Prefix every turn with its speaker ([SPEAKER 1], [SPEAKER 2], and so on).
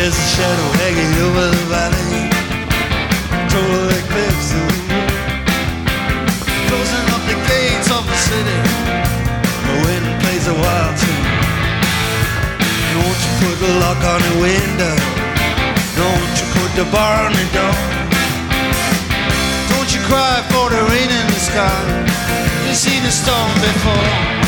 [SPEAKER 1] There's a shadow hanging over the valley, control the cliffs of the road, closing up the gates of the city. The wind plays a wild tune. Don't you put the lock on the window, don't you put the bar on the door. Don't you cry for the rain in the sky, you see the storm before.